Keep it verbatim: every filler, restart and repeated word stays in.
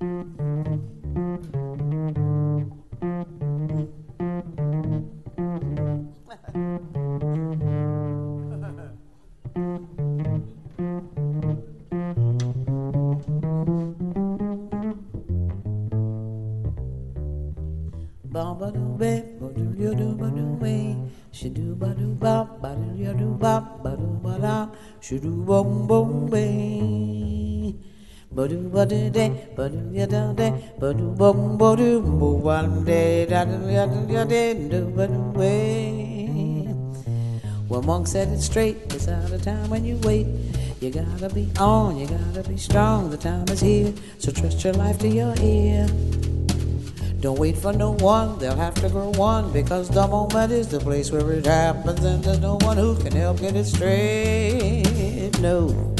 Shoo boom boom bay, ba do ba do day, ba do ya da day, ba do boom ba do boom one day, da do ya do ya day, do ba do way. Well, Monk said it straight. It's out of time when you wait. You gotta be on, you gotta be strong. The time is here, so trust your life to your ear. Don't wait for no one, they'll have to grow one, because the moment is the place where it happens, and there's no one who can help get it straight. No.